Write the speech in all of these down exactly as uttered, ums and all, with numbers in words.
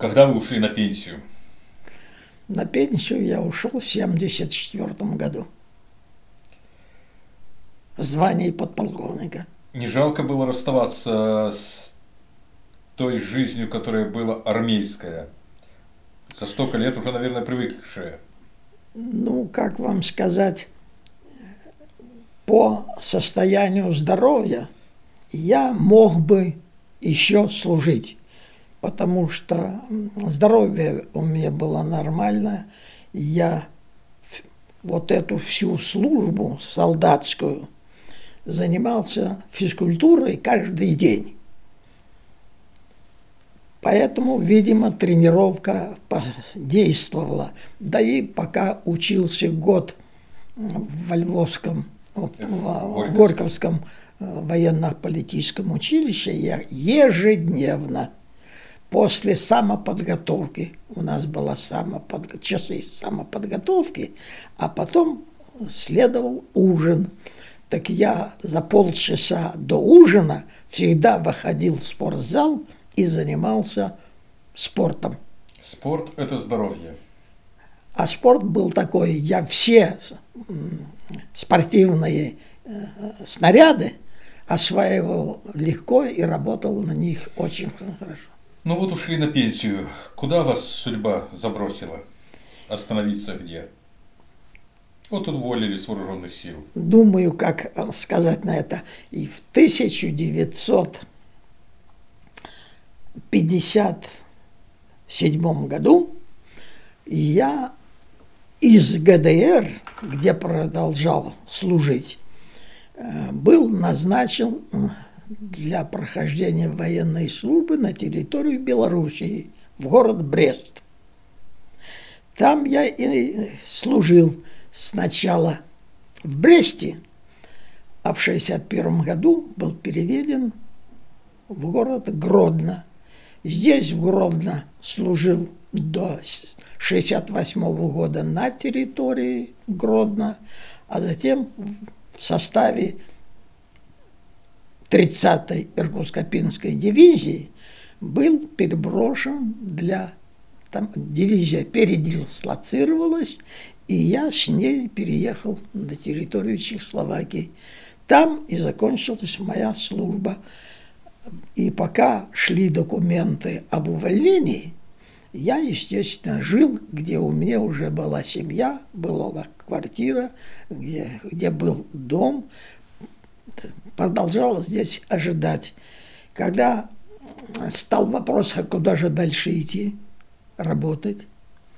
Когда вы ушли на пенсию? На пенсию я ушел в семьдесят четвёртом году. Звание подполковника. Не жалко было расставаться с той жизнью, которая была армейская? За столько лет уже, наверное, привыкшая. Ну, как вам сказать, по состоянию здоровья я мог бы еще служить, потому что здоровье у меня было нормальное. Я вот эту всю службу солдатскую занимался физкультурой каждый день. Поэтому, видимо, тренировка действовала. Да и пока учился год в Львовском, в Горьковском военно-политическом училище, я ежедневно после самоподготовки, у нас была самопод... часы самоподготовки, а потом следовал ужин. Так я за полчаса до ужина всегда выходил в спортзал и занимался спортом. Спорт – это здоровье. А спорт был такой, я все спортивные снаряды осваивал легко и работал на них очень хорошо. Ну вот ушли на пенсию. Куда вас судьба забросила? Остановиться где? Вот уволили с вооруженных сил. Думаю, как сказать на это. И в тысяча девятьсот пятьдесят седьмом году я из ГДР, где продолжал служить, был назначен для прохождения военной службы на территорию Белоруссии, в город Брест. Там я и служил сначала в Бресте, а в шестьдесят первом году был переведен в город Гродно. Здесь, в Гродно, служил до шестьдесят восьмого года на территории Гродно, а затем в составе тридцатой Иркутско-Пинской дивизии был переброшен для... Там дивизия передислоцировалась, и я с ней переехал на территорию Чехословакии. Там и закончилась моя служба. И пока шли документы об увольнении, я, естественно, жил, где у меня уже была семья, была квартира, где, где был дом. Продолжал здесь ожидать. Когда стал вопрос, а куда же дальше идти, работать,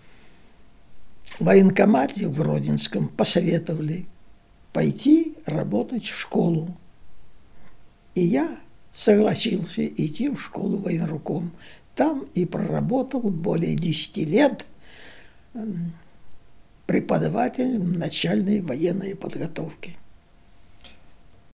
в военкомате в Гродненском посоветовали пойти работать в школу. И я согласился идти в школу военруком. Там и проработал более десяти лет преподавателем начальной военной подготовки.